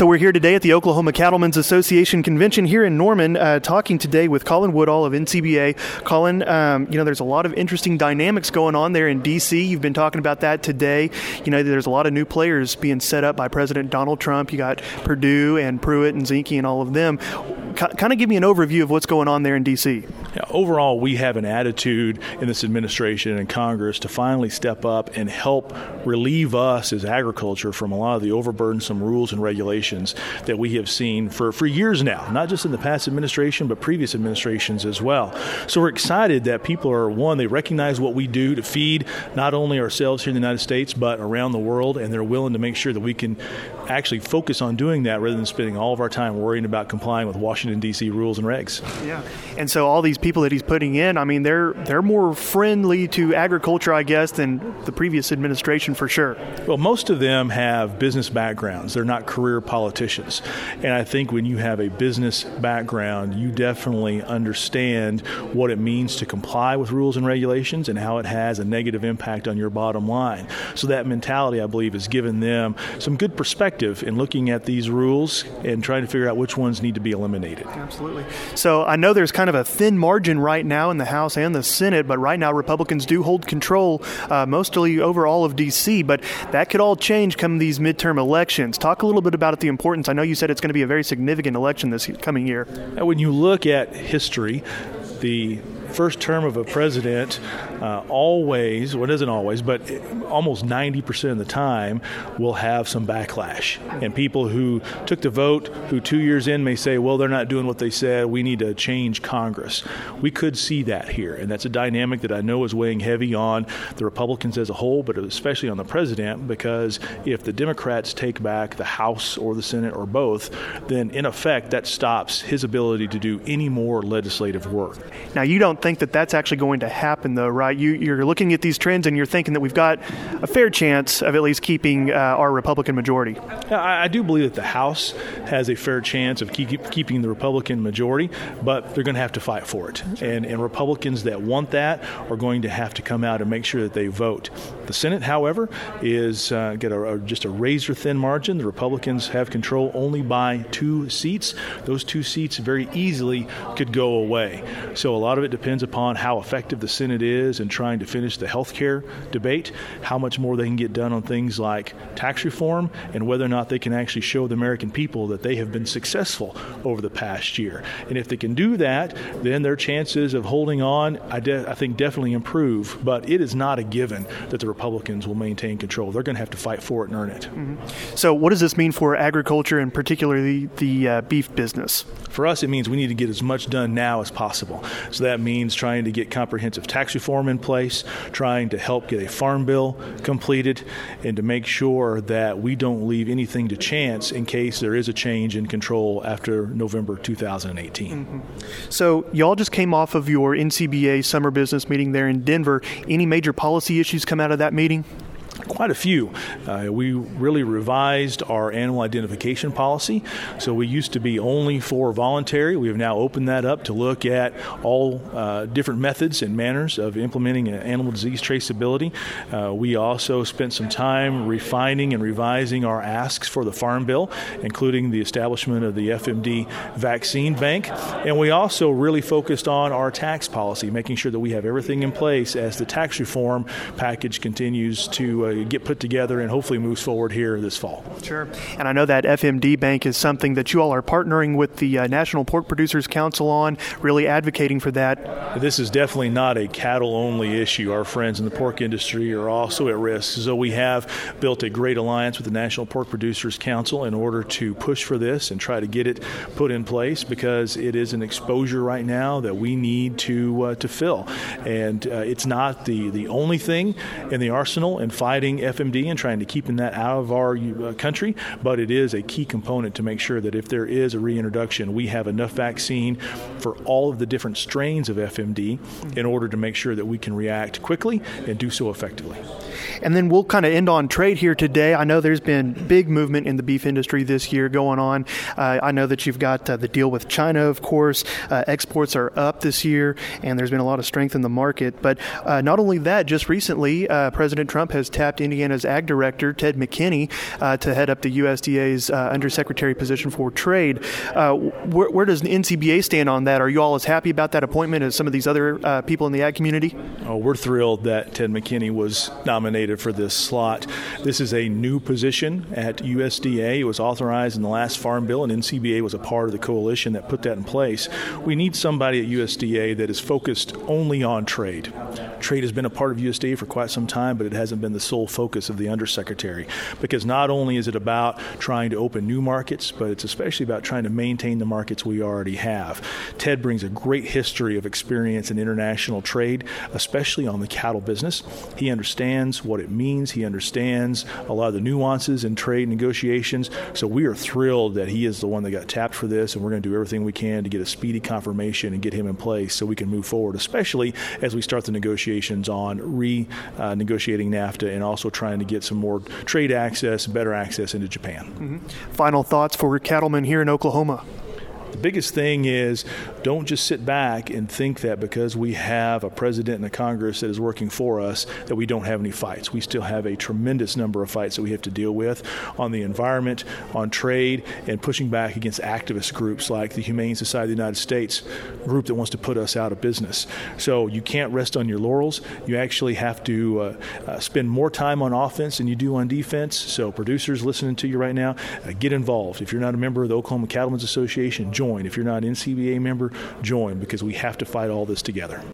So we're here today at the Oklahoma Cattlemen's Association Convention here in Norman, talking today with Colin Woodall of NCBA. Colin, there's a lot of interesting dynamics going on there in D.C. You've been talking about that today. There's a lot of new players being set up by President Donald Trump. You got Purdue and Pruitt and Zinke and all of them. Kind of give me an overview of what's going on there in D.C. Yeah, overall, we have an attitude in this administration and Congress to finally step up and help relieve us as agriculture from a lot of the overburdensome rules and regulations that we have seen for years now, not just in the past administration, but previous administrations as well. So we're excited that people are, one, they recognize what we do to feed not only ourselves here in the United States, but around the world, and they're willing to make sure that we can actually focus on doing that rather than spending all of our time worrying about complying with Washington, D.C. rules and regs. Yeah, and so all these people that he's putting in, they're more friendly to agriculture, I guess, than the previous administration for sure. Well, most of them have business backgrounds. They're not career politicians. And I think when you have a business background, you definitely understand what it means to comply with rules and regulations and how it has a negative impact on your bottom line. So that mentality, I believe, has given them some good perspective in looking at these rules and trying to figure out which ones need to be eliminated. Absolutely. So I know there's kind of a thin margin right now in the House and the Senate, but right now Republicans do hold control mostly over all of D.C., but that could all change come these midterm elections. Talk a little bit about the importance. I know you said it's going to be a very significant election this coming year. When you look at history, the first term of a president always, well, it isn't always, but almost 90% of the time will have some backlash. And people who took the vote, who 2 years in may say, well, they're not doing what they said, we need to change Congress. We could see that here, and that's a dynamic that I know is weighing heavy on the Republicans as a whole, but especially on the president, because if the Democrats take back the House or the Senate or both, then in effect that stops his ability to do any more legislative work. Now, you don't think that that's actually going to happen, though, right? You're looking at these trends and you're thinking that we've got a fair chance of at least keeping our Republican majority. I do believe that the House has a fair chance of keeping the Republican majority, but they're going to have to fight for it. And Republicans that want that are going to have to come out and make sure that they vote. The Senate, however, is just a razor-thin margin. The Republicans have control only by 2 seats. Those 2 seats very easily could go away. So a lot of it depends upon how effective the Senate is in trying to finish the health care debate, how much more they can get done on things like tax reform, and whether or not they can actually show the American people that they have been successful over the past year. And if they can do that, then their chances of holding on, I think, definitely improve. But it is not a given that the Republicans will maintain control. They're going to have to fight for it and earn it. Mm-hmm. So what does this mean for agriculture and particularly the beef business? For us, it means we need to get as much done now as possible. So that means trying to get comprehensive tax reform in place, trying to help get a farm bill completed, and to make sure that we don't leave anything to chance in case there is a change in control after November 2018. Mm-hmm. So y'all just came off of your NCBA summer business meeting there in Denver. Any major policy issues come out of that meeting? Quite a few. We really revised our animal identification policy. So we used to be only for voluntary. We have now opened that up to look at all different methods and manners of implementing animal disease traceability. We also spent some time refining and revising our asks for the Farm Bill, including the establishment of the FMD vaccine bank. And we also really focused on our tax policy, making sure that we have everything in place as the tax reform package continues to get put together and hopefully moves forward here this fall. Sure. And I know that FMD Bank is something that you all are partnering with the National Pork Producers Council on, really advocating for that. This is definitely not a cattle-only issue. Our friends in the pork industry are also at risk. So we have built a great alliance with the National Pork Producers Council in order to push for this and try to get it put in place, because it is an exposure right now that we need to fill. And it's not the only thing in the arsenal in fighting FMD and trying to keeping that out of our country, but it is a key component to make sure that if there is a reintroduction, we have enough vaccine for all of the different strains of FMD in order to make sure that we can react quickly and do so effectively. And then we'll kind of end on trade here today. I know there's been big movement in the beef industry this year going on. I know that you've got the deal with China, of course. Exports are up this year, and there's been a lot of strength in the market. But not only that, just recently, President Trump has tapped tapped Indiana's Ag Director, Ted McKinney, to head up the USDA's Undersecretary position for Trade. Where does the NCBA stand on that? Are you all as happy about that appointment as some of these other people in the ag community? Oh, we're thrilled that Ted McKinney was nominated for this slot. This is a new position at USDA. It was authorized in the last Farm Bill, and NCBA was a part of the coalition that put that in place. We need somebody at USDA that is focused only on trade. Trade has been a part of USDA for quite some time, but it hasn't been the sole focus of the Undersecretary, because not only is it about trying to open new markets, but it's especially about trying to maintain the markets we already have. Ted brings a great history of experience in international trade, especially on the cattle business. He understands what it means. He understands a lot of the nuances in trade negotiations. So we are thrilled that he is the one that got tapped for this, and we're going to do everything we can to get a speedy confirmation and get him in place so we can move forward, especially as we start the negotiations on renegotiating NAFTA and also trying to get some more trade access, better access into Japan. Mm-hmm. Final thoughts for cattlemen here in Oklahoma? The biggest thing is don't just sit back and think that because we have a president and a Congress that is working for us that we don't have any fights. We still have a tremendous number of fights that we have to deal with on the environment, on trade, and pushing back against activist groups like the Humane Society of the United States, a group that wants to put us out of business. So you can't rest on your laurels. You actually have to spend more time on offense than you do on defense. So producers listening to you right now, get involved. If you're not a member of the Oklahoma Cattlemen's Association, join. If you're not an NCBA member, join, because we have to fight all this together.